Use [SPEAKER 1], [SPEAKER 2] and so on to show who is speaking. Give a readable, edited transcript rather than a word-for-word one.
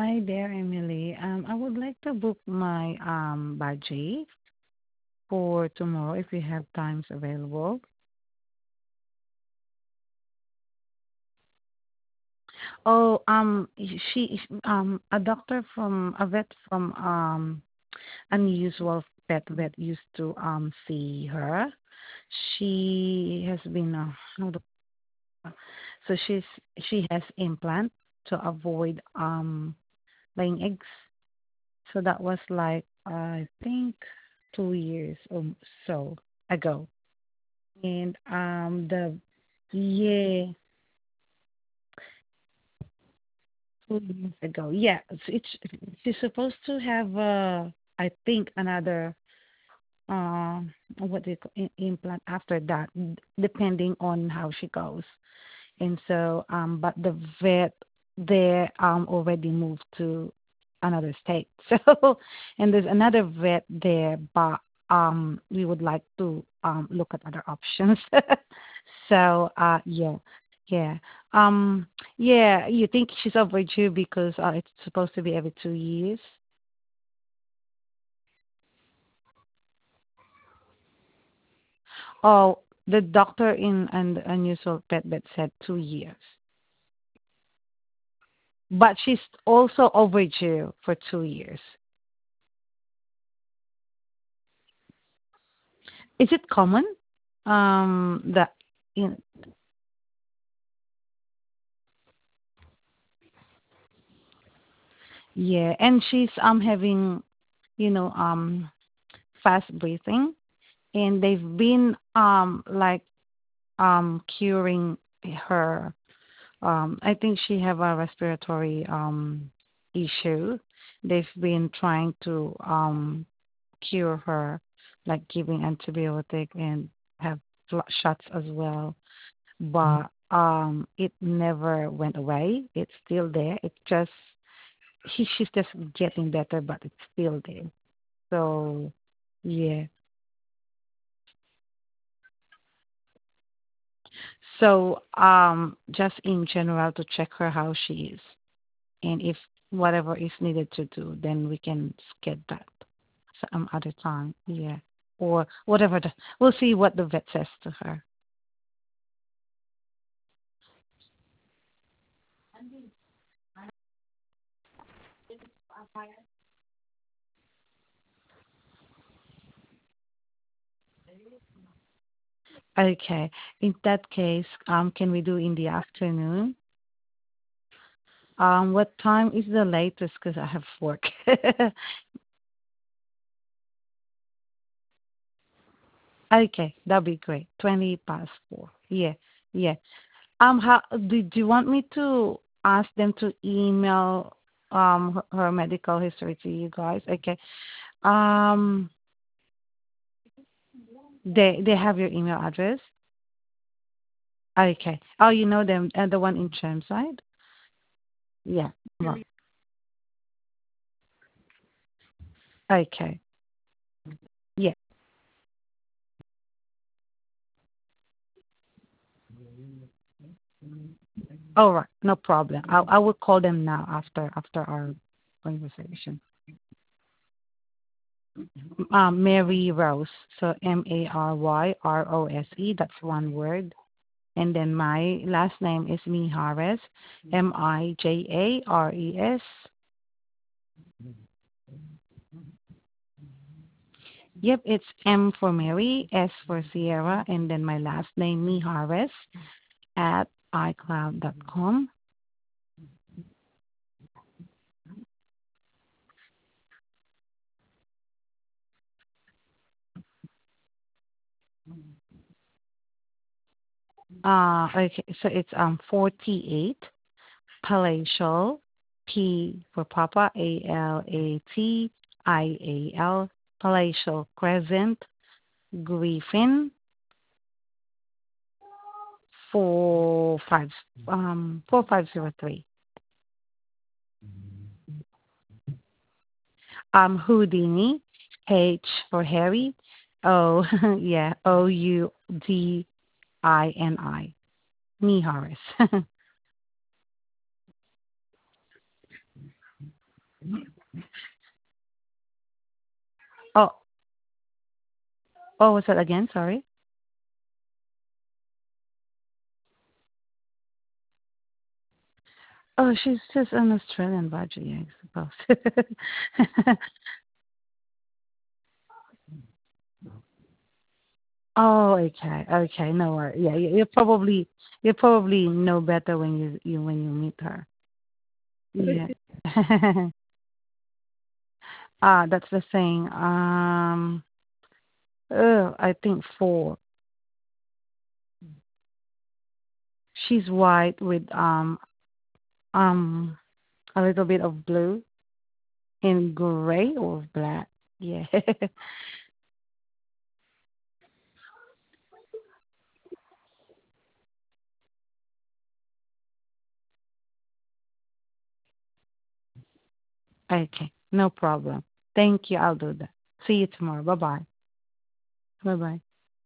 [SPEAKER 1] Hi there, Emily. I would like to book my budget for tomorrow if you have times available. Oh, a doctor from a vet from unusual pet vet used to see her. She has been how do- so she has implant to avoid laying eggs. So that was like I think 2 years or so ago. And the yeah, 2 years ago. Yeah, she's supposed to have I think another what do you call implant after that, depending on how she goes. And so but the vet there already moved to another state. So and there's another vet there, but we would like to look at other options. So yeah. Yeah. Um yeah, you think she's overdue because it's supposed to be every 2 years? Oh, the doctor in and unusual pet vet said 2 years. But she's also overdue for 2 years. Is it common? That in yeah, and she's having fast breathing, and they've been like curing her. I think she have a respiratory issue. They've been trying to cure her, like giving antibiotic and have shots as well. But it never went away. It's still there. It just she's just getting better, but it's still there. So yeah. So just in general to check her how she is, and if whatever is needed to do, then we can get that some other time. Yeah, or whatever. We'll see what the vet says to her. Okay. In that case, can we do in the afternoon? What time is the latest? Because I have work. Okay, that'll be great. 20 past 4. Yeah, yeah. How did you want me to ask them to email her medical history to you guys? Okay. Um, they have your email address. Okay. Oh, you know them, the one in Chermside. Yeah. Well, okay. Yeah. All right. No problem. I will call them now after our conversation. Mary Rose. So Maryrose. That's one word. And then my last name is Mijares. Mijares. Yep, it's M for Mary, S for Sierra, and then my last name Mijares at iCloud.com. Okay, so it's 48 Palatial, P for Papa, Alatial, Palatial Crescent, Griffin, 4503. Houdini, H for Harry, O yeah, Oudini. Me Horace. Oh, what was that again? Sorry. Oh, she's just an Australian budgie, I suppose. Oh, okay, okay, no worries. Yeah, you probably know better when you when you meet her. Yeah. That's the thing. I think four. She's white with um a little bit of blue and gray or black. Yeah. Okay, no problem. Thank you. I'll do that. See you tomorrow. Bye bye. Bye bye.